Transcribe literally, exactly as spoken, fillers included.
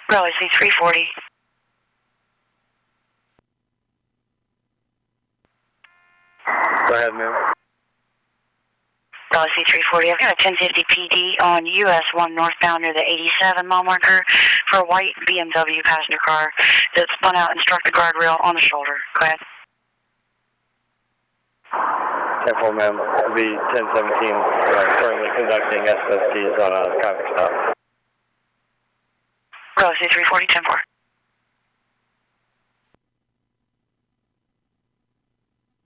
Bravo C three forty. Go ahead, ma'am. Bravo C three forty. I've got a ten fifty P D on U S one northbound near the eighty-seven mile marker for a white B M W passenger car that spun out and struck the guardrail on the shoulder. Go ahead. ten four, ma'am. It'll be ten seventeen. Uh, currently conducting S S Ts on a traffic stop. Bravo C three forty, ten four.